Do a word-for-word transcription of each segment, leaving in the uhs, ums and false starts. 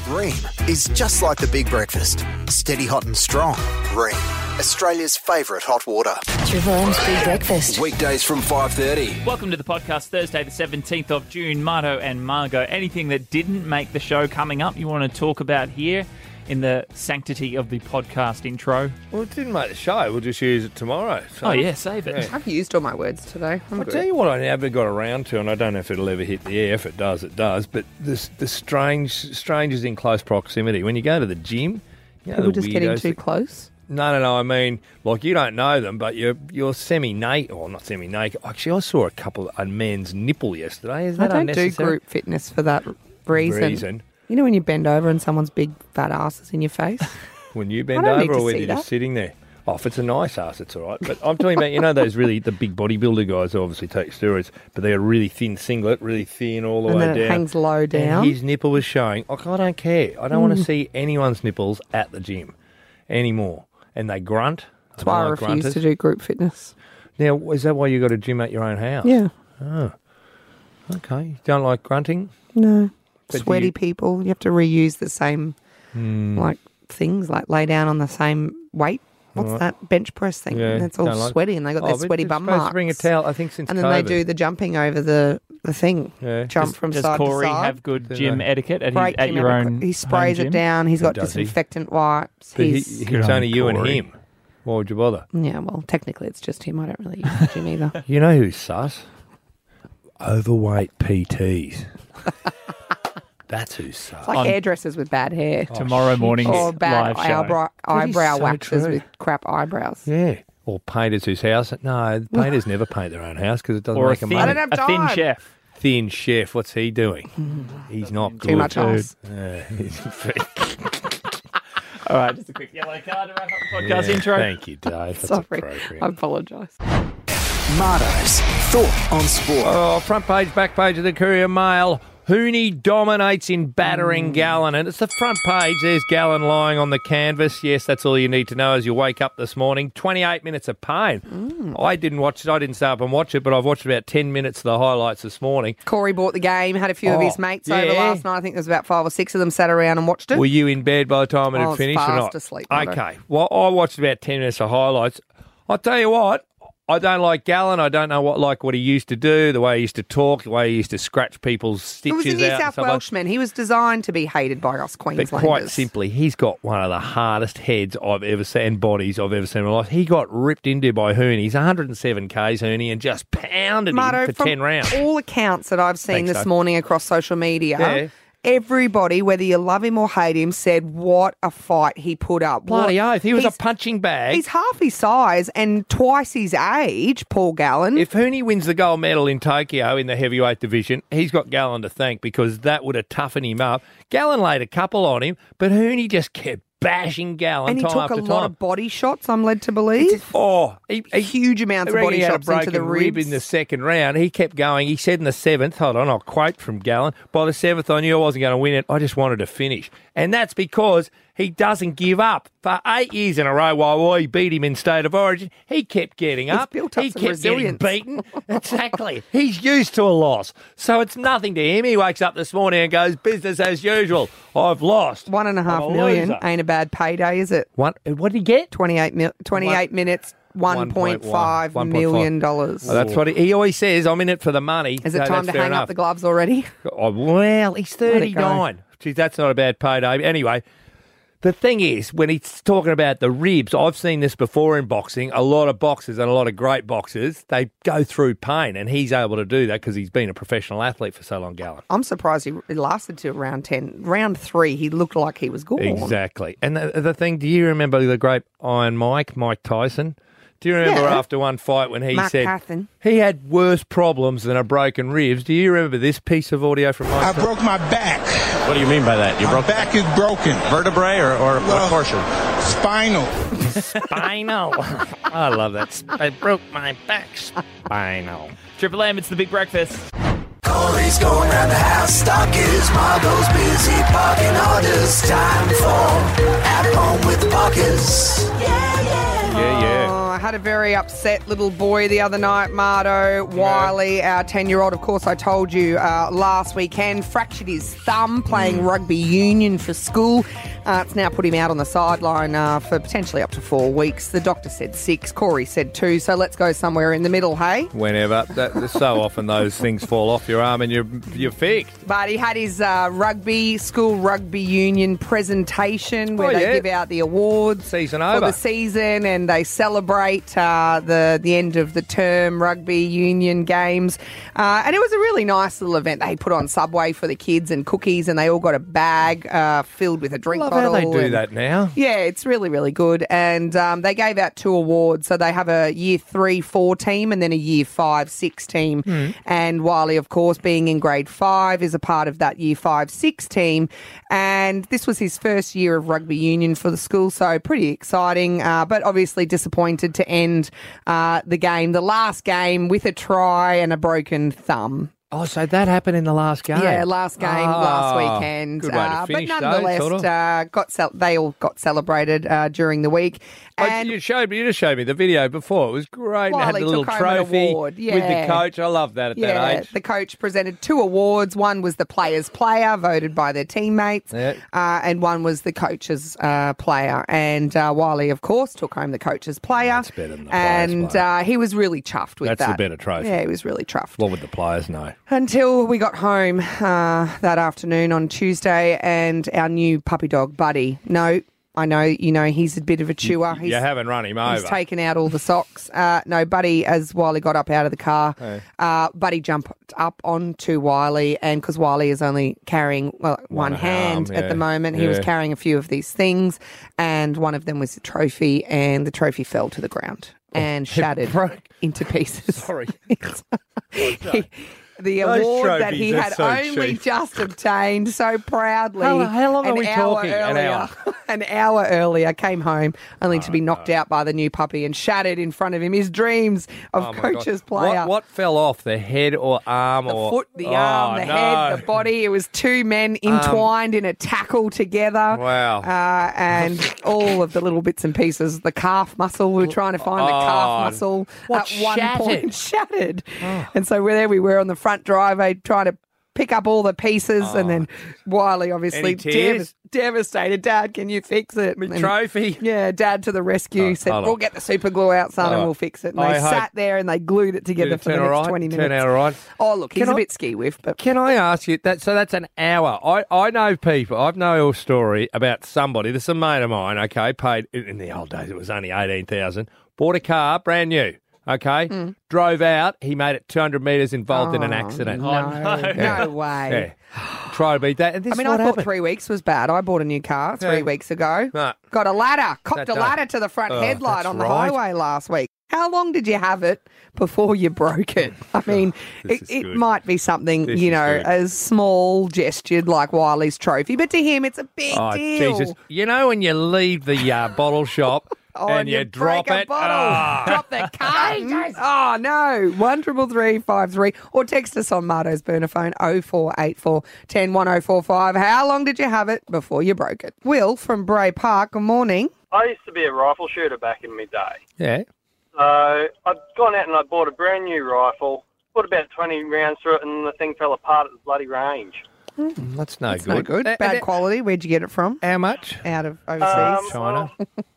Ream is just like the big breakfast. Steady hot and strong. Ream, Australia's favourite hot water. Triple M's Big Breakfast. Weekdays from five thirty. Welcome to the podcast, Thursday the seventeenth of June. Marto and Margot. Anything that didn't make the show coming up you want to talk about here in the sanctity of the podcast intro? Well, it didn't make the show. We'll just use it tomorrow. So. Oh, yeah, save it. Yeah. I've used all my words today. I'm I'll good. tell you what I never got around to, and I don't know if it'll ever hit the air. If it does, it does. But the, the strange strangers in close proximity. When you go to the gym, you know, People the just getting weirdos too that- close. No, no, no. I mean, like, you don't know them, but you're you're semi-naked, or not semi-naked. Actually, I saw a couple of a man's nipple yesterday. Is I that don't do unnecessary? group fitness for that reason. Reason. You know when you bend over and someone's big fat ass is in your face? When you bend I don't need over, to or whether see you're just that. sitting there. Oh, if it's a nice ass, it's all right. But I'm talking about, you know, those really, the big bodybuilder guys who obviously take steroids, but they're a really thin singlet, really thin all the And way then down. it hangs low down. And his nipple was showing. Like, I don't care. I don't want to see anyone's nipples at the gym anymore. And they grunt. That's why I don't like refuse grunters. to do group fitness. Now, is that why you got a gym at your own house? Yeah. Okay. You don't like grunting? No. But do Sweaty you- people. You have to reuse the same Hmm. like things, like lay down on the same weight. What's Right. that bench press thing? Yeah, And it's all don't like- sweaty, and they got Oh, their but sweaty you're bum supposed marks. to bring a towel, I think, since and then they COVID. do the jumping over the the thing. Yeah. Jump Does- from Does side Corey to side. have good Don't gym know. etiquette at, his, Break at him your every- own He sprays home it gym? down. He's got Does he? disinfectant wipes. But he, He's he- Good it's on only you and Corey. him. Why would you bother? yeah. Well, technically, it's just him. I don't really use the gym either. You know who's sus? Overweight P Ts. That's who's sus. It's like On- hairdressers with bad hair. Tomorrow morning's Or bad live show. eyebrow, That is eyebrow so waxes true. with crap eyebrows. Yeah. Or painters whose house. No, painters never paint their own house because it doesn't Or a make them thin, I money. don't have a thin time. chef. Thin chef. What's he doing? He's not good. Too much ice. Uh, he's- All right, just a quick yellow card to wrap up the podcast Yeah, intro. Thank you, Dave. That's Sorry, appropriate. I apologise. Marto's Thought on Sport. Oh, front page, back page of the Courier Mail. Hooney dominates in battering Gallen. And it's the front page. There's Gallen lying on the canvas. Yes, that's all you need to know as you wake up this morning. twenty-eight minutes of pain. I didn't watch it. I didn't stay up and watch it, but I've watched about ten minutes of the highlights this morning. Corey bought the game, had a few of Oh, his mates over yeah. last night. I think there was about five or six of them sat around and watched it. Were you in bed by the time it I had was finished or fast not? asleep, Marto. Okay. Well, I watched about ten minutes of highlights. I'll tell you what. I don't like Gallen. I don't know what like what he used to do, the way he used to talk, the way he used to scratch people's It was stitches a New out. and South stuff like- Welshman. He was designed to be hated by us But Queenslanders. quite simply, he's got one of the hardest heads I've ever seen, and bodies I've ever seen in my life. He got ripped into by Hooney. He's one hundred seven Ks, Hooney, and just pounded Marto, him for from ten rounds. all accounts that I've seen Thanks, this Dave. morning across social media, Yeah. everybody, whether you love him or hate him, said what a fight he put up. Bloody What- oath. He was a he's- punching bag. He's half his size and twice his age, Paul Gallen. If Hooney wins the gold medal in Tokyo in the heavyweight division, he's got Gallen to thank because that would have toughened him up. Gallen laid a couple on him, but Hooney just kept bashing Gallen and he time took after a time. lot of body shots, I'm led to believe. Oh, he, he, Huge amounts I of reckon body he had shots a broken into the rib ribs. in the second round. He kept going. He said in the seventh, hold on, I'll quote from Gallen, by the seventh I knew I wasn't going to win it. I just wanted to finish. And that's because he doesn't give up. For eight years in a row while we beat him in State of Origin, he kept getting He's up. built up he some kept resilience. getting beaten. Exactly. He's used to a loss. So it's nothing to him. He wakes up this morning and goes, business as usual. I've lost. One and a half I'm a million loser. ain't a bad payday, is it? What, what did he get? twenty-eight, mil- twenty-eight minutes, one point five one point five. million dollars. Oh, that's what he, he always says. I'm in it for the money. Is it So time that's to fair hang enough. up the gloves already? Oh, well, he's Let it go. thirty-nine. Geez, that's not a bad payday. Anyway, the thing is, when he's talking about the ribs, I've seen this before in boxing. A lot of boxers and a lot of great boxers, they go through pain, and he's able to do that because he's been a professional athlete for so long, Gallen. I'm surprised he it lasted to round ten. Round three, he looked like he was gone. Exactly. And the, the thing, do you remember the great Iron Mike, Mike Tyson? Do you remember Yeah. after one fight when he Mark said Patton. he had worse problems than a broken ribs? Do you remember this piece of audio from Mike I Tyson? broke my back. What do you mean by that? You My broke back is broken. vertebrae or, or Well- what portion? Spinal. Spinal. I love that. I broke my back. Spinal. Triple M, it's the Big Breakfast. Corey's going round the house, stock is Margot's busy parking orders. Time for At Home with the Pockets. Yeah, yeah. Oh, I had a very upset little boy the other night, Mardo. Wiley, our ten-year-old, of course, I told you uh, last weekend, fractured his thumb playing Mm. rugby union for school. Uh, it's now put him out on the sideline uh, for potentially up to four weeks. The doctor said six, Corey said two, so let's go somewhere in the middle, hey? Whenever. That, so often those things fall off your arm and you're, you're fixed. But he had his uh, rugby, school rugby union presentation where Oh, they yeah. give out the awards Season for over. the season and they celebrate uh, the, the end of the term rugby union games. Uh, and it was a really nice little event. They put on Subway for the kids and cookies and they all got a bag uh, filled with a drink Love bottle. how they do and- that now. Yeah, it's really, really good. And um, they gave out two awards. So they have a year three, four team and then a year five, six team. Mm. And Wiley, of course, being in grade five, is a part of that year five, six team. And this was his first year of rugby union for the school. So pretty exciting, uh, but obviously disappointed to end uh, the game, the last game, with a try and a broken thumb. Oh, so that happened in the last game? Yeah, last game, last Ah, weekend. Good way to uh, finish, but though, nonetheless, sort of. uh, got cel- they all got celebrated uh, during the week. Oh, And you showed me. You just showed me the video before. It was great. And it had Wiley the little took home an trophy award, with yeah. the coach. I love that at yeah, that age. the coach presented two awards. One was the player's player, voted by their teammates, Yeah. uh, and one was the coach's uh, player. And uh, Wiley, of course, took home the coach's player. That's better than the player's And player. uh, he was really chuffed with That's that. the better trophy. Yeah, he was really chuffed. What would the players know? Until we got home uh, that afternoon on Tuesday, and our new puppy dog, Buddy. No, I know, you know, he's a bit of a chewer. He's, You haven't run him He's over. taken out all the socks. Uh, no, Buddy, as Wiley got up out of the car, uh, Buddy jumped up onto Wiley, and because Wiley is only carrying well, one, One hand arm, at yeah. the moment, he was Yeah. carrying a few of these things, and one of them was a trophy, and the trophy fell to the ground and shattered broke. into pieces. Sorry. He- the Those award that he trophies are had so only cheap. just obtained so proudly. How- how long are an we hour talking? An Earlier, hour? an hour earlier, came home only to be knocked out by the new puppy and shattered in front of him his dreams of Oh, my coach's God. player. What, what fell off? The head or arm? The or foot, the Oh, arm, the no. head, the body. It was two men entwined in a tackle together. Wow. Uh, and all of the little bits and pieces. The calf muscle, we were trying to find the Oh, calf muscle what, at one shattered? point shattered. And so there we were on the front driveway trying to pick up all the pieces. And then Wiley obviously Any tears? devas- devastated. Dad, can you fix it? My And- trophy? Yeah, Dad to the rescue. Oh, said, hold on. we'll get the super glue out, son, and Oh, we'll fix it. And I they hope- sat there and they glued it together Did it for the turn next all right? twenty Turn minutes. out all right? Oh, look, he's Can a I- bit ski whiff, but Can I ask you that? So that's an hour. I, I know people. I know a story about somebody. This is a mate of mine. Okay, paid in in the old days. It was only eighteen thousand. Bought a car, brand new. Okay, Mm. drove out. He made it two hundred metres involved in an Oh, accident. No, no. no Yeah. way. Yeah, try to beat that. And this I mean, is I what thought happened. three weeks was bad. I bought a new car three Yeah. weeks ago. No. Got a ladder, copped That a don't- ladder to the front Oh, headlight that's on the right. highway last week. How long did you have it before you broke it? I mean, This it, is it good. might be something, This you is know, good. as small gestured like Wiley's trophy, but to him, it's a big Oh, deal. Jesus. You know when you leave the uh, bottle shop Oh, and you, drop break a it? bottle. Ah. Drop the carton. Oh, no. one triple three five three. Or text us on Mardo's burner phone oh four eight four, one oh one oh four five. How long did you have it before you broke it? Will from Bray Park, good morning. I used to be a rifle shooter back in my day. Yeah. So I'd gone out and I bought a brand new rifle, put about twenty rounds through it, and the thing fell apart at the bloody range. That's no That's good. no good. Uh, Bad uh, quality. Where'd you get it from? How much? Out of overseas? Um, China.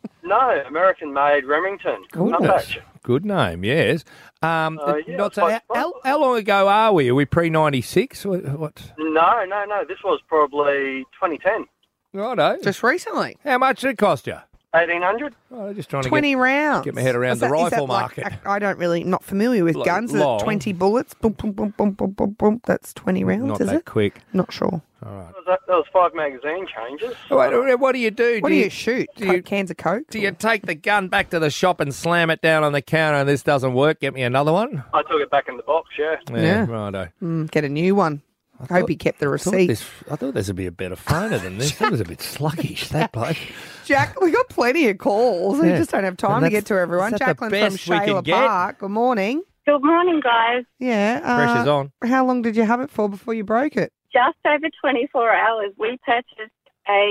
No, American-made Remington. Goodness. Upatch. Good name, yes. Um, Uh, yeah, not so, it's how, quite- how, how long ago are we? Are we pre ninety-six? What? what? No, no, no. This was probably twenty ten. Righto. Just recently. How much did it cost you? eighteen hundred. Oh, just trying to twenty get, rounds. get my head around Is the that- is rifle that like- market. I I don't really, not familiar with Like guns. Is it long. twenty bullets? Boom, boom, boom, boom, boom, boom, boom. That's twenty rounds, Not is that it? quick. Not sure. All right. That, that was five magazine changes. Oh, wait, wait, what do you do? What do you, shoot? do Co- you- cans of Coke? Do you take the gun back to the shop and slam it down on the counter and this doesn't work? Get me another one? I took it back in the box, yeah. Yeah. Righto. Mm, get a new one. I hope he kept the I thought, receipt. this, I thought this would be a better phoner than this. That was a bit sluggish, that bloke. Jack, we got plenty of calls. We Yeah. just don't have time And to that's- get to everyone. is that the Jacqueline from best we can Shayla get? Park. Good morning. Good morning, guys. Yeah. Uh, Pressure's on. How long did you have it for before you broke it? Just over twenty-four hours, we purchased a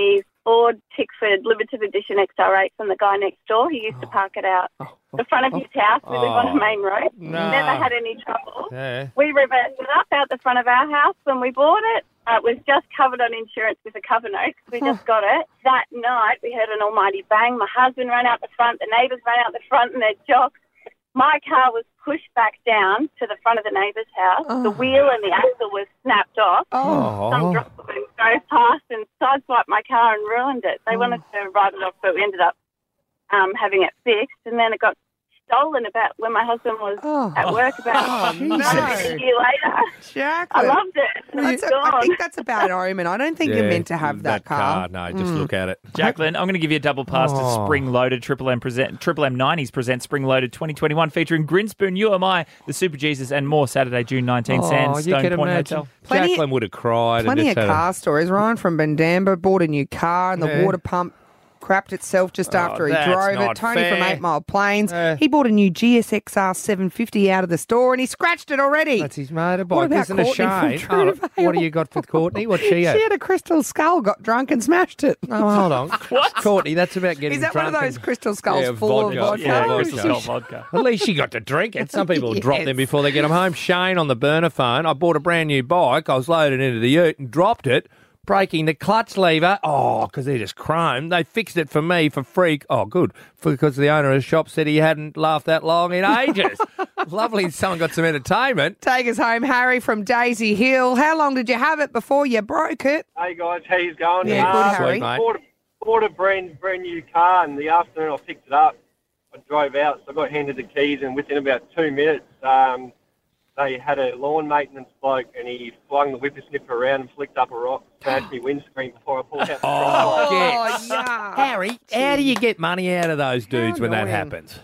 Ford Tickford limited edition X R eight from the guy next door. He used to park it out the front of his house. We live on a main road. No. Never had any trouble. Yeah. We reversed it up out the front of our house when we bought it. Uh, it was just covered on insurance with a cover note 'cause we just got it. That night we heard an almighty bang. My husband ran out the front. The neighbours ran out the front in their jocks. My car was pushed back down to the front of the neighbour's house. Oh. The wheel and the axle was snapped off. Oh. Some drove drove past and sideswiped my car and ruined it. They wanted to write it off, but we ended up um, having it fixed. And then it got stolen about when my husband was Oh. at work about Oh, no. a year later. Jacqueline. I loved it. That's It's a, I gone. think that's a bad omen. I don't think you're Yeah, meant to have that, car. No, just look at it. Jacqueline, I'm going to give you a double pass Oh. to Spring Loaded. Triple M present Triple M nineties present Spring Loaded twenty twenty-one featuring Grinspoon, U M I, the Super Jesus, and more. Saturday, June nineteenth. Oh, Sands, you Stone can Point imagine. Hotel. Plenty- Jacqueline would have cried. Plenty and of just had a- car stories. Ryan from Bendamba bought a new car and the Yeah. water pump crapped itself just Oh, after he that's drove not it. Tony from fair. Eight Mile Plains, Yeah. he bought a new G S X R seven fifty out of the store and he scratched it already. That's his motorbike. What about Isn't it a Courtney from shame? Oh, Trudvale? what do you got with Courtney? What's she She at? had a crystal skull, got drunk and smashed it. Oh, hold on. What? Courtney, that's about getting Is that one of drunk those and- crystal skulls Yeah, full vodka. of vodka? Yeah, Oh, Crystal she's- Skull vodka. At least she got to drink it. Some people drop them Yes. before they get them home. Shane on the burner phone. I bought a brand new bike. I was loaded into the ute and dropped it, breaking the clutch lever. Oh, because they're just chrome. They fixed it for me for free. Oh, good. Because the owner of the shop said he hadn't laughed that long in ages. Lovely. Someone got some entertainment. Take us home, Harry from Daisy Hill. How long did you have it before you broke it? Hey guys, how you going? Yeah, good, Uh, Harry. Sweet, mate. Bought a, bought a brand brand new car, and the afternoon I picked it up. I drove out, so I got handed the keys, and within about two minutes, um, they had a lawn maintenance bloke, and he flung the whippersnipper around and flicked up a rock, smashed me windscreen before I pulled out the Oh, driveway. yes. yeah. Harry, how do you get money out of those dudes when that annoying. happens?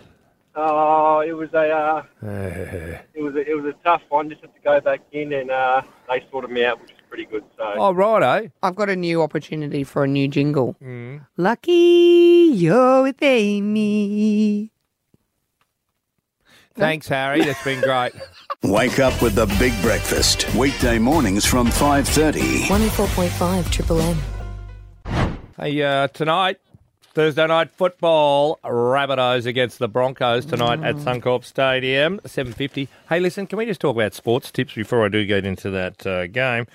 Oh, it was a uh, it was a, it was a tough one. Just had to go back in, and uh, they sorted me out, which is pretty good. So. Oh, righto. I've got a new opportunity for a new jingle. Mm. Lucky you're with Amy. Thanks, Harry. That's been great. Wake up with the Big Breakfast. Weekday mornings from five thirty. one oh four point five Triple M. Hey, uh, tonight, Thursday night football, Rabbitohs against the Broncos tonight at Suncorp Stadium, seven fifty. Hey, listen, can we just talk about sports tips before I do get into that uh, game?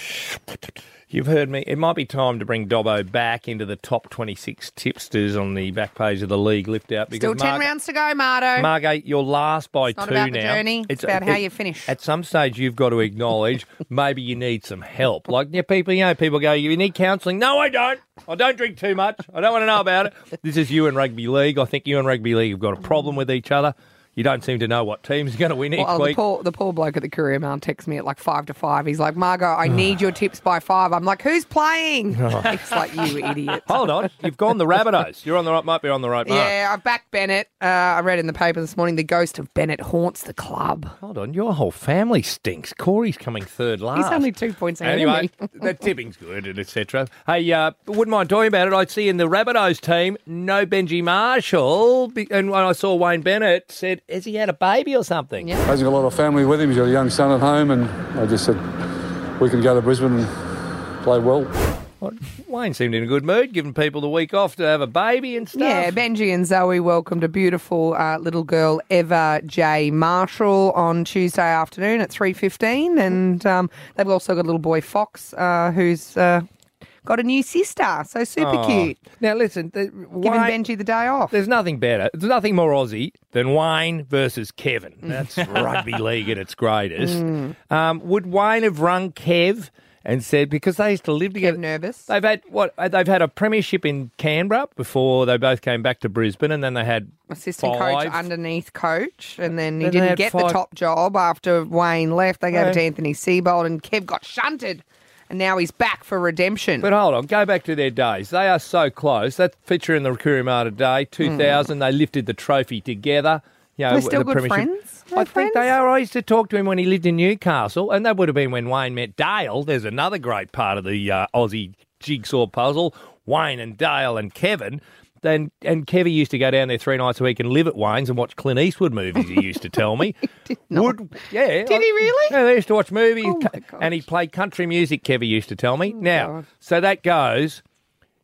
You've heard me. It might be time to bring Dobbo back into the top twenty-six tipsters on the back page of the league lift out. Because Still ten Mark, rounds to go, Marto. Margate, you're last by It's not two about now. the journey. It's about how you finish. At some stage, you've got to acknowledge maybe you need some help. Like, yeah, people, you know, people go, you need counselling. No, I don't. I don't drink too much. I don't want to know about it. This is you and rugby league. I think you and rugby league have got a problem with each other. You don't seem to know what team's going to win each Well, the week. poor, the poor bloke at the Courier Mail texts me at like five to five. He's like, Margot, I need your tips by five. I'm like, who's playing? It's like, you idiot. Hold on. You've gone the Rabbitohs. You're on the right, might be on the right mark. Yeah, I've backed Bennett. Uh, I read in the paper this morning the ghost of Bennett haunts the club. Hold on. Your whole family stinks. Corey's coming third last. He's only two points ahead Anyway, of me. the tipping's good and et cetera. Hey, uh, wouldn't mind talking about it. I'd see in the Rabbitohs team, no Benji Marshall. Be- And when I saw Wayne Bennett, said, has he had a baby or something? Yeah. Hasn't got a lot of family with him. He's got a young son at home, and I just said we can go to Brisbane and play well. Well, Wayne seemed in a good mood, giving people the week off to have a baby and stuff. Yeah, Benji and Zoe welcomed a beautiful uh, little girl, Eva J. Marshall, on Tuesday afternoon at three fifteen. And um, they've also got a little boy, Fox, uh, who's uh, got a new sister. So super Oh. cute. Now, listen, the, Giving Wayne, Benji the day off. there's nothing better. There's nothing more Aussie than Wayne versus Kevin. That's rugby league at its greatest. Mm. Um, would Wayne have rung Kev and said, because they used to live together. nervous. They've had what? They've had a premiership in Canberra before they both came back to Brisbane, and then they had Assistant five. coach underneath coach, and then he Then they didn't had get five- the top job after Wayne left. They gave Yeah. it to Anthony Seibold, and Kev got shunted, and now he's back for redemption. But hold on, go back to their days. They are so close. That feature in the Courier Mail today, two thousand, they lifted the trophy together. You know, They're still the good premiership. friends? I They're think they friends? are. I used to talk to him when he lived in Newcastle, and that would have been when Wayne met Dale. There's another great part of the uh, Aussie jigsaw puzzle. Wayne and Dale and Kevin. Then and Kevy used to go down there three nights a week and live at Wayne's and watch Clint Eastwood movies. He used to tell me. Did not. Would yeah? Did he really? Yeah, they used to watch movies, Oh, my and he played country music. Kevy used to tell me. now, God. so that goes.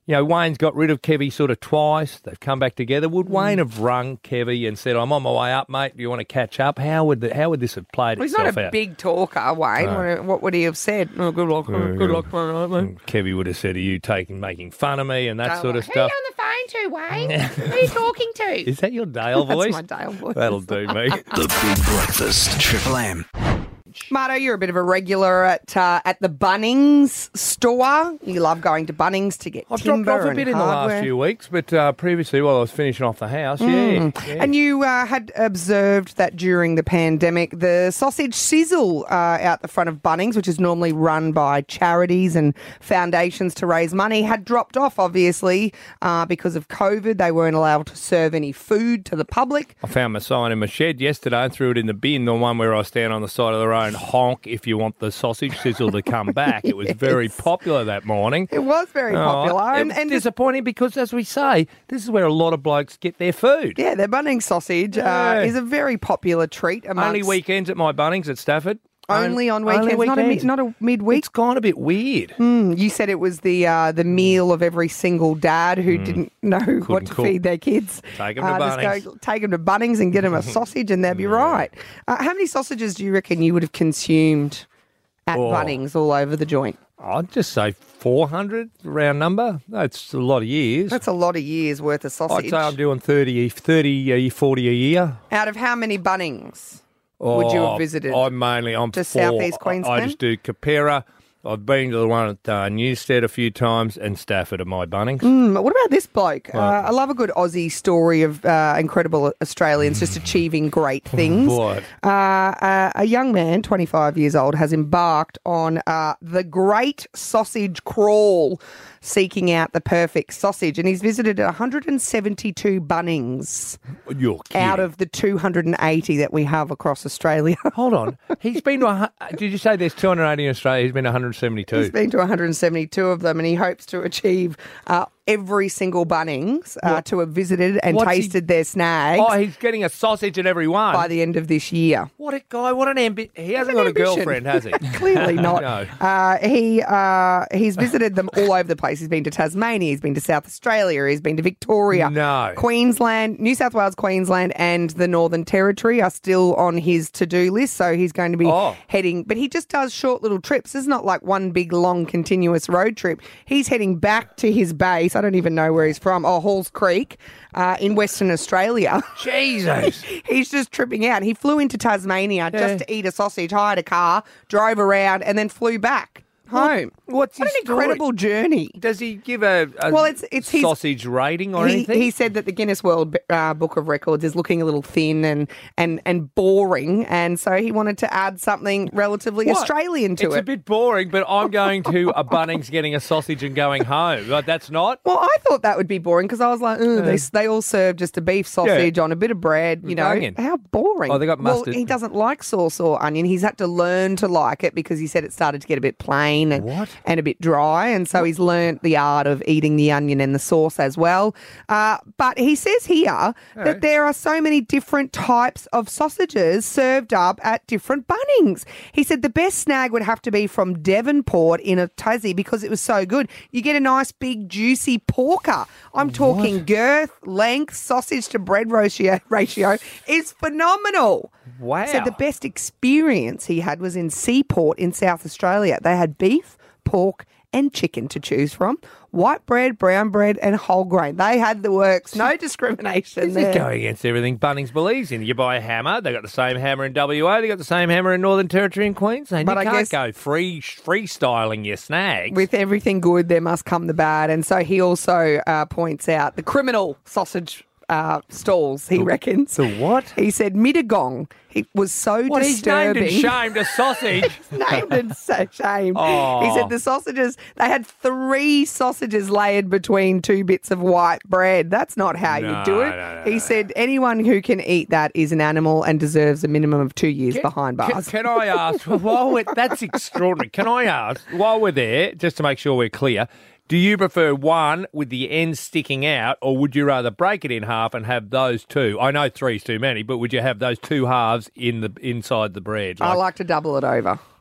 You know, Wayne's got rid of Kevy sort of twice. They've come back together. Would Wayne have rung Kevy and said, I'm on my way up, mate. Do you want to catch up? How would the, how would this have played Well, he's itself not a out? big talker, Wayne. No. What, what would he have said? Oh, good luck, good luck, mate. Kevy would have said, are you taking, making fun of me and that Oh, sort of who stuff. are you on the phone to, Wayne? Who are you talking to? Is that your Dale voice? That's my Dale voice. That'll do me. The Big Breakfast, Triple M. Marto, you're a bit of a regular at uh, at the Bunnings store. You love going to Bunnings to get I've timber dropped off a and bit in the hardware. last few weeks, but uh, previously while I was finishing off the house, yeah, yeah. And you uh, had observed that during the pandemic, the sausage sizzle uh, out the front of Bunnings, which is normally run by charities and foundations to raise money, had dropped off, obviously, uh, because of COVID. They weren't allowed to serve any food to the public. I found my sign in my shed yesterday and threw it in the bin, the one where I stand on the side of the road and honk if you want the sausage sizzle to come back. It was very popular that morning. It was very Oh, popular. It and, was and disappointing because, as we say, this is where a lot of blokes get their food. yeah, their Bunnings sausage Yeah. uh, is a very popular treat amongst... Only weekends at my Bunnings at Stafford. Only on weekends, Only not a, weekends. mid, not a midweek. It's gone a bit weird. Mm, you said it was the uh, the meal of every single dad who didn't know what to cook. feed their kids. Take 'em to uh, just Bunnings. go, take them to Bunnings and get them a sausage, and they'll be right. Uh, how many sausages do you reckon you would have consumed at Oh. Bunnings all over the joint? I'd just say four hundred, round number. That's a lot of years. That's a lot of years worth of sausage. I'd say I'm doing thirty, thirty, forty a year. Out of how many Bunnings would you Oh, have visited? I'm mainly, I'm Just for, South East I- I Queensland? just do Capera. I've been to the one at uh, Newstead a few times and Stafford at my Bunnings. Mm, what about this bloke? Uh, I love a good Aussie story of uh, incredible Australians just achieving great things. What? Uh, uh, a young man, twenty-five years old, has embarked on uh, the Great Sausage Crawl, seeking out the perfect sausage. And he's visited one hundred seventy-two Bunnings You're kidding. out of the two hundred eighty that we have across Australia. Hold on. He's been to, a, hu- did you say there's two hundred eighty in Australia? He's been to one hundred seventy-two. He's been to one hundred seventy-two of them, and he hopes to achieve uh, every single Bunnings uh, What? to have visited and What's he- tasted their snags Oh, he's getting a sausage at every one. by the end of this year. What a guy. What an ambition. He hasn't got an a ambition. girlfriend, has he? Clearly not. No. Uh, he uh, he's visited them all over the place. He's been to Tasmania. He's been to South Australia. He's been to Victoria. No. Queensland, New South Wales, Queensland, and the Northern Territory are still on his to-do list. So he's going to be Oh. heading. But he just does short little trips. It's not like one big long continuous road trip. He's heading back to his base. I don't even know where he's from. Oh, Halls Creek uh, in Western Australia. Jesus. He's just tripping out. He flew into Tasmania Yeah. just to eat a sausage, hired a car, drove around, and then flew back home. What's What his an incredible story? journey. Does he give a, a Well, it's- it's his- sausage rating or He, anything? he said that the Guinness World uh, Book of Records is looking a little thin and, and, and boring, and so he wanted to add something relatively What? Australian to it's it. a bit boring, but I'm going to a Bunnings getting a sausage and going home. Like, that's not. Well, I thought that would be boring because I was like, "Ugh, they, they all serve just a beef sausage on a bit of bread, you With know. onion. How boring. Oh, they got mustard. Well, he doesn't like sauce or onion. He's had to learn to like it because he said it started to get a bit plain and, What? and a bit dry. And so he's learnt the art of eating the onion and the sauce as well. Uh, but he says here that there are so many different types of sausages served up at different Bunnings. He said the best snag would have to be from Devonport in a Tassie because it was so good. You get a nice big juicy porker. I'm talking girth, length, sausage to bread ratio, ratio is phenomenal. Wow. Said the best experience he had was in Seaport in South Australia. They had beef, pork, and chicken to choose from. White bread, brown bread, and whole grain. They had the works. No discrimination This there. is going against everything Bunnings believes in. You buy a hammer, they got the same hammer in W A, they got the same hammer in Northern Territory and Queensland. But you I can't guess- go free freestyling your snags. With everything good, there must come the bad. And so he also uh, points out the criminal sausage uh, stalls, he reckons. The what? He said Mittagong. It was so What, he's named disturbing. and shamed a sausage. named and so shamed. Oh. He said the sausages, they had three sausages layered between two bits of white bread. That's not how No, you do it. no, no, he no. said anyone who can eat that is an animal and deserves a minimum of two years behind Can, bars. can I ask, while we're, that's extraordinary. Can I ask, while we're there, just to make sure we're clear, do you prefer one with the end sticking out, or would you rather break it in half and have those two? I know three's too many, but would you have those two halves in the inside the bread? I like to double it over.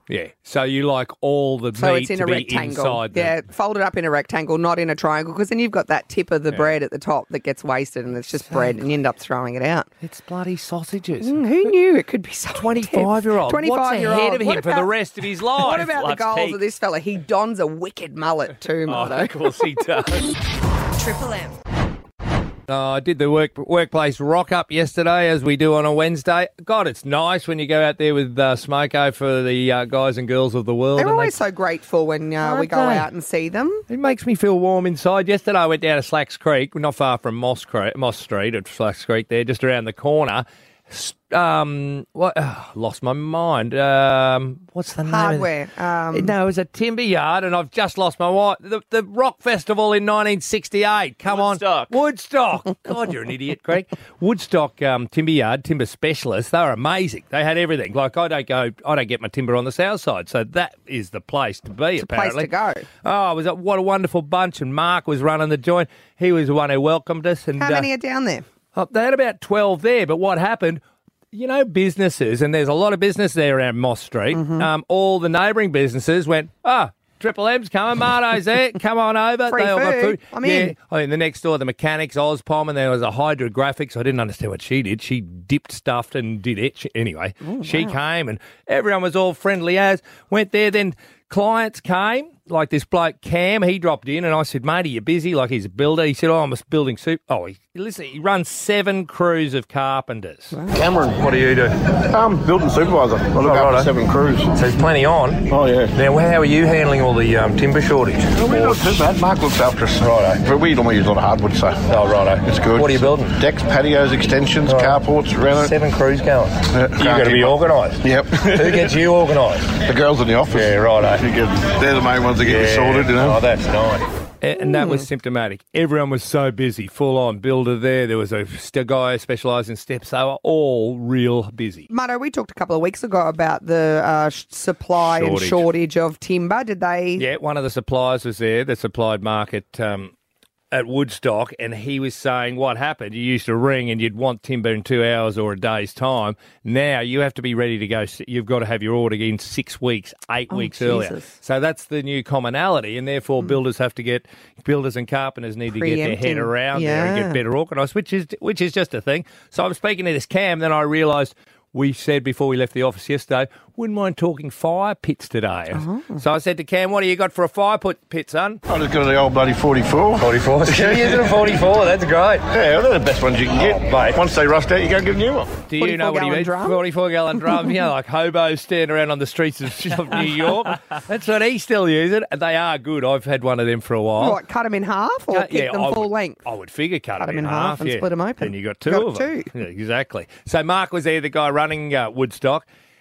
Yeah. So you like all the So meat it's in to a be rectangle. inside the... Yeah, fold it up in a rectangle, not in a triangle, because then you've got that tip of the bread at the top that gets wasted and it's just bread and you end up throwing it out. It's bloody sausages. Mm, who knew it could be so twenty-five-year-old. twenty-five-year-old. What's ahead of him What for the about- rest of his life? What about the Loves goals cake. of this fella? He dons a wicked mullet too, Oh, Mardo. of course he does. Triple M. Uh, I did the work workplace rock up yesterday, as we do on a Wednesday. God, it's nice when you go out there with uh, Smoko for the uh, guys and girls of the world. They're and always they, so grateful when uh, we Aren't go they? out and see them. It makes me feel warm inside. Yesterday I went down to Slacks Creek, not far from Moss Creek, Moss Street at Slacks Creek there, just around the corner. S- Um, what? Oh, lost my mind. Um, what's the name? of Hardware. it? Um, No, it was a timber yard, and I've just lost my mind. The, the Rock Festival in nineteen sixty-eight. Come Woodstock. on, Woodstock. God, you're an idiot, Greg. Woodstock um, timber yard, timber specialists. They were amazing. They had everything. Like I don't go, I don't get my timber on the south side, so that is the place to be. It's a place apparently, to go. Oh, it was a, what a wonderful bunch, and Mark was running the joint. He was the one who welcomed us. And How many uh, are down there? oh, they had about twelve there, but what happened? You know, businesses, and there's a lot of business there around Moss Street. Mm-hmm. Um, all the neighbouring businesses went, ah, Triple M's coming, Mardo's there, come on over. Free they all got food. food. I'm yeah. in. I mean, the next door, the mechanics, Ozpom, and there was a hydrographics. I didn't understand what she did. She dipped, stuffed, and did it. She, anyway, Oh, she came, and everyone was all friendly as. Went there, then clients came. Like this bloke, Cam, he dropped in and I said, mate, are you busy? Like he's a builder. He said, oh, I'm just building soup. Oh, he, listen, he runs seven crews of carpenters. Cameron, what do you do? I'm building supervisor. I look after seven crews. So there's plenty on. Oh, yeah. Now, how are you handling all the um, timber shortage? Well, we're not too bad. Mark looks after us. Righto. But we normally use a lot of hardwood, so Oh, righto. it's good. What are you building? Decks, patios, extensions, Right. carports, around it. Seven crews going. Yeah, you can't got to keep be up. organised. Yep. Who gets you organised? The girls in the office. Yeah, righto. You get- They're the main ones that get you sorted, you know. Oh, that's nice. And and that was symptomatic. Everyone was so busy, full on builder there. There was a st- guy specialised in steps. They were all real busy. Mardo, we talked a couple of weeks ago about the uh, sh- supply and Shortage. shortage of timber. Did they? Yeah, one of the suppliers was there that supplied market um, at Woodstock, and he was saying what happened. You used to ring and you'd want timber in two hours or a day's time. Now you have to be ready to go. You've got to have your order in six weeks, eight Oh, weeks earlier. Jesus. So that's the new commonality, and therefore builders have to get builders and carpenters need to get their head Preempting. around there and Yeah. get better organised, which is which is just a thing. So I'm speaking to this Cam, then I realised. We said before we left the office yesterday, wouldn't mind talking fire pits today. Oh. So I said to Cam, what do you got for a fire pit, pit son? I just got the old bloody forty-four. forty-four. Still using a forty-four. That's great. Yeah, well, they're the best ones you can get. Oh, mate. Once they rust out, you go get a new one. Do you know what he forty-four gallon means? drum? forty-four gallon drum, you know, like hobos standing around on the streets of, of New York. That's what he's still using. And they are good. I've had one of them for a while. What, cut them in half or Cut- keep yeah, them I full would, length? I would figure cut, Cut them them in in half half, and yeah. split 'em open. Then you got two Got of them. two. Yeah, exactly. So Mark was there, the guy running uh, Woodstock.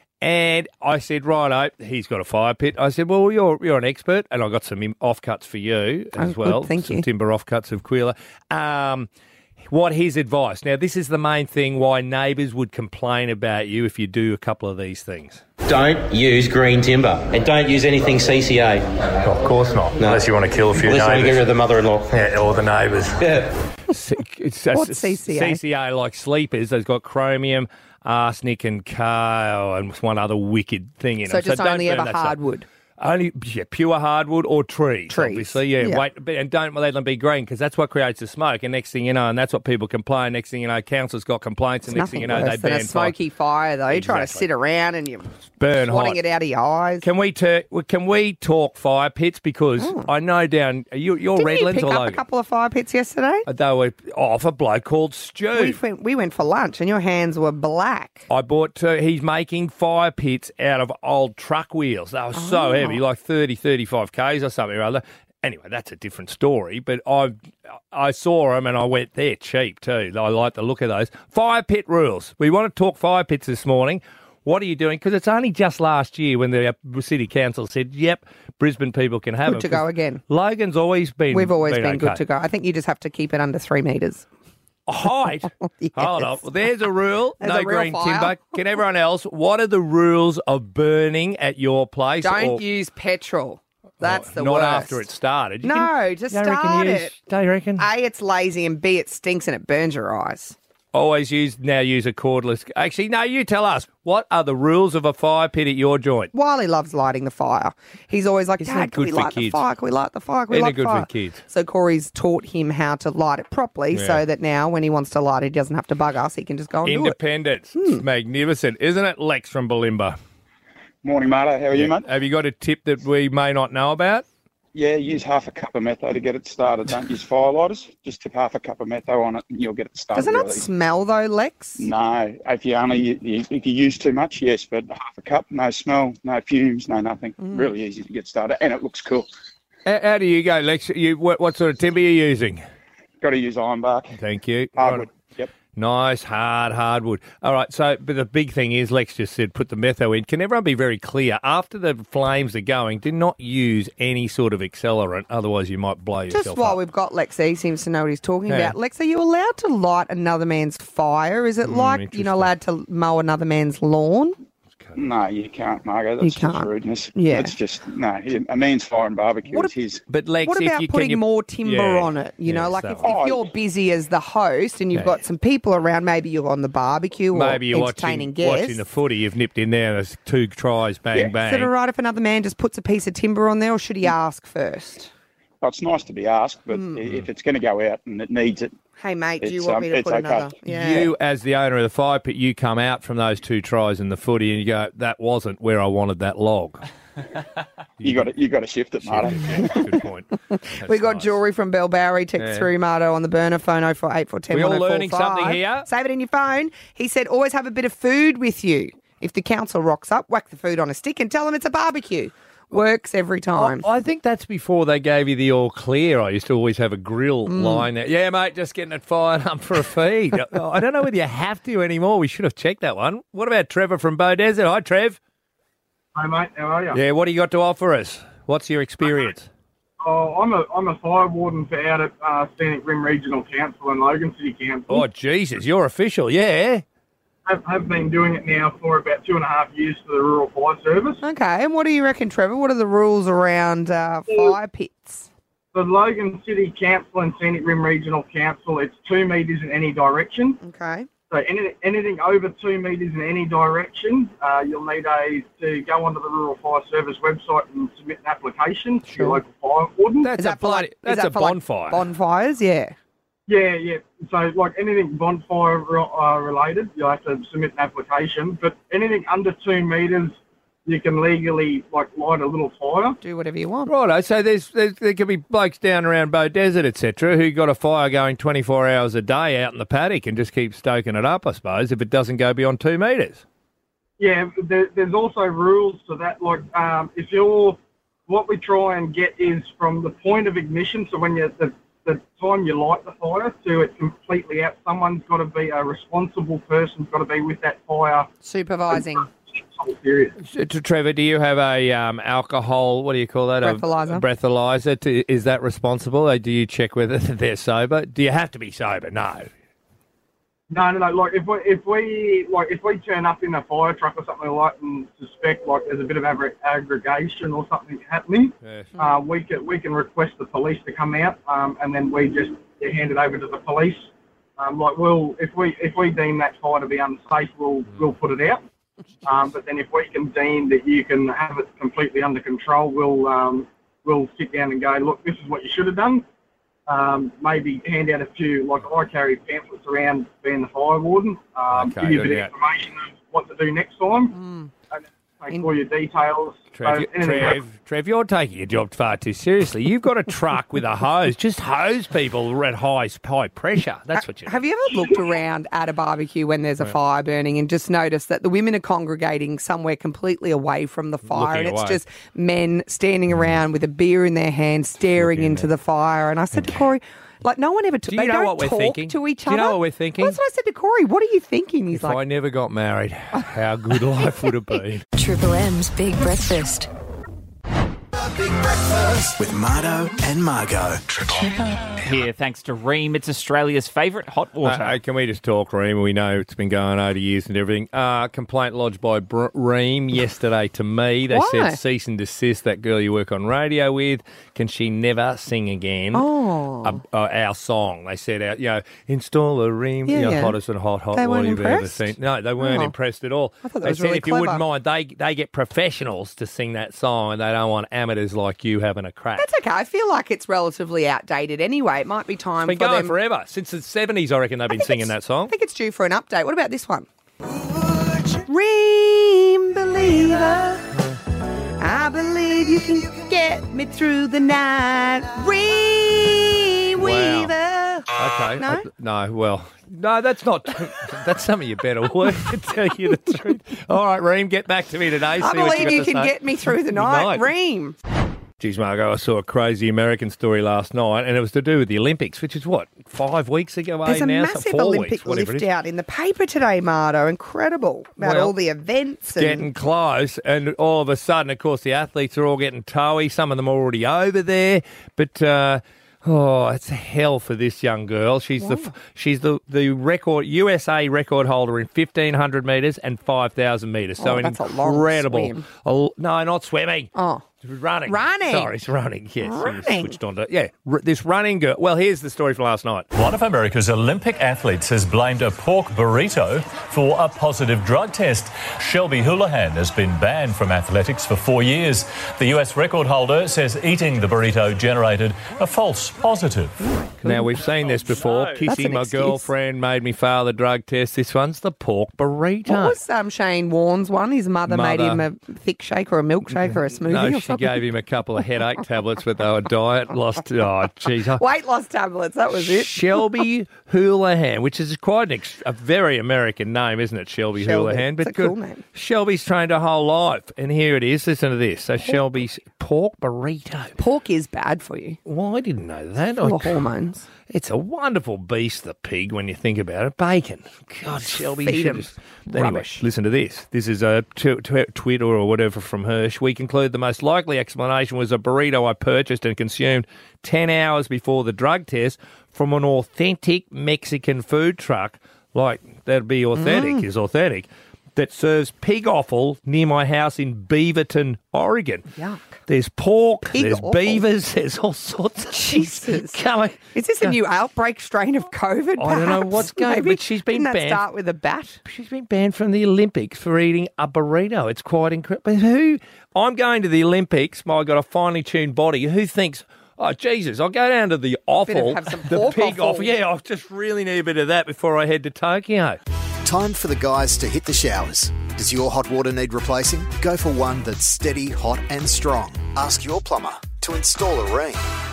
And I said, righto, he's got a fire pit. I said, well, you're you're an expert, and I got some im- offcuts for you Oh, as good, well. thank some you. timber offcuts of Quila. Um, what his advice? Now, this is the main thing why neighbours would complain about you if you do a couple of these things. Don't use green timber and don't use anything C C A. Oh, of course not. Unless you want to kill a few Unless you want to get rid neighbours. of the mother-in-law. Yeah, or the neighbours. Yeah. C- it's, it's- What's C C A? C C A, like sleepers, they've got chromium, arsenic, and coal, and one other wicked thing in So them. just don't only burn ever that stuff. hardwood. Only yeah, pure hardwood or trees, Trees. obviously. Yeah, Yeah. wait, but, and don't let them be green because that's what creates the smoke. And next thing you know, and that's what people complain. Next thing you know, council's got complaints, It's and next thing nothing you know, worse they than ban a smoky fire, though. You're trying to Exactly. sit around and you're burn swatting hot. it out of your eyes. Can we tur- can we talk fire pits because I know down you, you're Oh. Didn't you Redlands pick or up a Logan? couple of fire pits yesterday? They were off a bloke called Stu. We went, we went for lunch and your hands were black. I bought two. He's making fire pits out of old truck wheels. They were so Oh. heavy, like thirty, thirty-five Ks or something or other. Anyway, that's a different story. But I I saw them and I went, they're cheap too. I like the look of those. Fire pit rules. We want to talk fire pits this morning. What are you doing? Because it's only just last year when the uh, City Council said, yep, Brisbane people can have Good them. to go again. Logan's always been We've always been, okay. good to go. I think you just have to keep it under three metres. Height? Yes. Hold on. Well, there's a rule. There's no a real green fire. timber. Can everyone else? What are the rules of burning at your place? Don't or, use petrol. That's the not worst. after it started. You No, can- just don't reckon start use- it. Don't you reckon? A, it's lazy, and B, it stinks and it burns your eyes. Always use, now use a cordless. Actually, no, you tell us. What are the rules of a fire pit at your joint? Wiley loves lighting the fire. He's always like, Isn't Dad, that can good we for light the kids? fire? Can we light the fire? Can we Isn't light it the good fire? for kids? So Corey's taught him how to light it properly Yeah. so that now when he wants to light it, he doesn't have to bug us. He can just go and do it. Independence. It's magnificent, isn't it? Lex from Balimba. Morning, Marta. How are you, mate? Have you got a tip that we may not know about? Yeah, use half a cup of metho to get it started. Don't use fire-lighters. Just tip half a cup of metho on it and you'll get it started. Does it not really. smell though, Lex? No. If you only you, if you use too much, yes, but half a cup, no smell, no fumes, no nothing. Mm. Really easy to get started and it looks cool. How, how do you go, Lex? You, what, what sort of timber are you using? Got to use ironbark. Thank you. Hardwood. Right. Yep. Nice, hard, hardwood. All right, so, but the big thing is, Lex just said, put the metho in. Can everyone be very clear? After the flames are going, do not use any sort of accelerant, otherwise you might blow yourself Just while up. we've got Lex, he seems to know what he's talking Yeah. about. Lex, are you allowed to light another man's fire? Is it Mm, like you're not allowed to mow another man's lawn? No, you can't, Margo. That's You just can't. rudeness. Yeah. It's just, no, a man's fire and barbecue is his. But Lex, What if about you, putting can you, more timber Yeah. on it? You Yeah, know, like so if, on. if you're busy as the host and you've Yeah. got some people around, maybe you're on the barbecue or Maybe you're entertaining watching, guests. watching the footy, you've nipped in there, there's two tries, bang, Yeah. bang. Is it all right if another man just puts a piece of timber on there, or should he ask first? Well, it's nice to be asked, but Mm. if it's going to go out and it needs it, Hey, mate, do you It's, want um, me to it's put okay. another? Yeah. You, as the owner of the fire pit, you come out from those two tries in the footy and you go, that wasn't where I wanted that log. you got to you got to shift it, Marta. Good point. we got jewellery from Bell Bowery. Text Yeah. through Marto on the burner phone oh four eight four one oh We all one oh four learning something five. here? Save it in your phone. He said, always have a bit of food with you. If the council rocks up, whack the food on a stick and tell them it's a barbecue. Works every time. I think that's before they gave you the all clear. I used to always have a grill Mm. line there. Yeah, mate, just getting it fired up for a feed. I don't know whether you have to anymore. We should have checked that one. What about Trevor from Bow Desert? Hi, Trev. Hi, mate. How are you? Yeah, what do you got to offer us? What's your experience? Oh, I'm a I'm a fire warden for out at uh, Scenic Rim Regional Council and Logan City Council. Oh, Jesus, you're official, yeah. I've, I've been doing it now for about two and a half years for the Rural Fire Service. Okay, and what do you reckon, Trevor? What are the rules around uh, fire pits? The Logan City Council and Scenic Rim Regional Council, it's two metres in any direction. Okay. So any, anything over two metres in any direction, uh, you'll need a to go onto the Rural Fire Service website and submit an application to your local fire warden. That's Is that a for bloody, like- is that's that a for like bonfire. Bonfires, yeah. Yeah, yeah. So, like anything bonfire uh, related, you'll have to submit an application. But anything under two metres, you can legally like light a little fire. Do whatever you want. Righto, so there's, there's there could be blokes down around Bow Desert, et cetera, who got a fire going twenty-four hours a day out in the paddock and just keep stoking it up, I suppose, if it doesn't go beyond two metres. Yeah, there, there's also rules to that. Like, um, if you're, what we try and get is from the point of ignition. So when you the the time you light the fire to it completely out, someone's got to be a responsible person's got to be with that fire. Supervising. Whole period. So, to Trevor, do you have a um, alcohol, what do you call that? A- Breathalyzer. A breathalyzer. To, is that responsible? Or do you check whether they're sober? Do you have to be sober? No. No, no, no. Like if we if we like if we turn up in a fire truck or something like that and suspect like there's a bit of aggra- aggregation or something happening, Yes. uh, we can we can request the police to come out, um, and then we just hand it over to the police. Um, like we'll if we if we deem that fire to be unsafe, we'll we'll put it out. Um, but then if we can deem that you can have it completely under control, we'll um, we'll sit down and go, look, this is what you should have done. Um, maybe hand out a few, like I carry pamphlets around being the fire warden, um, Okay, give you a bit yeah. of information of what to do next time, and take all your details. Trev, So anything Trev, Trev, you're taking your job far too seriously. You've got a truck with a hose. Just hose people at high, high pressure. That's what you Have you ever looked around at a barbecue when there's a Yeah. fire burning and just noticed that the women are congregating somewhere completely away from the fire, Looking and it's away. just men standing around with a beer in their hand, staring into the fire? And I said to Corey, like, no one ever took. Do you they know don't what we're talk thinking? to each Do you other. know what we're thinking? That's what I said to Corey. What are you thinking? He's If like, I never got married, how good life would have been. Triple M's Big Breakfast. Big Breakfast with Marto and Margot. Here, thanks to Ream. It's Australia's favourite hot water. Uh, hey, can we just talk, Ream? We know it's been going over years and everything. Uh, complaint lodged by Br- Ream yesterday to me. They Why? said cease and desist that girl you work on radio with. Can she never sing again? Oh. Uh, uh, our song. They said, uh, you know, install a Ream, Yeah, you know, yeah. hottest and hot, hot They water weren't you've ever impressed? seen. No, they weren't Oh. impressed at all. I thought that they was said, really if you wouldn't clever. mind, they, they get professionals to sing that song and they don't want amateurs like you having a crack. That's okay. I feel like it's relatively outdated anyway. It might be time It's been for going them. forever. Since the seventies, I reckon they've been singing that song. I think it's due for an update. What about this one? Ream believer, I believe you can get me through the night. Ream weaver. Okay. No? I- no, well, no, that's not. That's some of your better work, to tell you the truth. All right, Ream, get back to me today. I see what believe got you to can say. get me through the night. Night. Ream. Geez, Margot, I saw a crazy American story last night, and it was to do with the Olympics, which is what, five weeks ago? There's eh, a now? So massive four Olympic weeks, whatever lift it is. out in the paper today, Mardo. Incredible. About Well, all the events. And Getting close, and all of a sudden, of course, the athletes are all getting toey. Some of them are already over there, but uh, oh, it's hell for this young girl. She's the she's the the record U S A record holder in fifteen hundred metres and five thousand metres. So Oh, an that's a long incredible. swim. Oh, no, not swimming. Oh. Running. Running. Sorry, it's running. Yes, Running. switched on to yeah. R- this running girl. Well, here's the story from last night. One of America's Olympic athletes has blamed a pork burrito for a positive drug test. Shelby Houlihan has been banned from athletics for four years. The U S record holder says eating the burrito generated a false positive. Now, we've seen this before. no. Kissing That's an my excuse. girlfriend made me fail the drug test. This one's the pork burrito. what was um, Shane Warne's one? His mother, made Mother. him a thick shake or a milkshake or a smoothie No, or she something. gave him a couple of headache tablets, but they were diet lost. Oh, jeez. Weight loss tablets, that was it. Shelby Houlihan, which is quite an ex- a very American name, isn't it? Shelby, Shelby. Houlihan. But It's a good. cool name. Shelby's trained her whole life, and here it is. Listen to this. So Shelby's pork burrito. Pork is bad for you. Well, I didn't know that. Full I- of hormones. It's a wonderful beast, the pig, when you think about it. Bacon. God, Shelby. you Feed should 'em. just- Anyway, Rubbish. listen to this. This is a t- t- Twitter or whatever from Hirsch. We conclude the most likely explanation was a burrito I purchased and consumed ten hours before the drug test from an authentic Mexican food truck. Like, that'd be authentic, Mm. is authentic. That serves pig offal near my house in Beaverton, Oregon. Yuck. There's pork, Pig there's offal. beavers, there's all sorts of Jesus. Come on. Is this a new outbreak strain of COVID? I don't know perhaps? what's going, Maybe? but she's been Didn't that banned. start with a bat? She's been banned from the Olympics for eating a burrito. It's quite incredible. But who? I'm going to the Olympics. I've got a finely tuned body. Who thinks, oh, Jesus, I'll go down to the offal, have some the pork pig offal. offal. Yeah, I just really need a bit of that before I head to Tokyo. Time for the guys to hit the showers. Does your hot water need replacing? Go for one that's steady, hot and strong. Ask your plumber to install a Ream.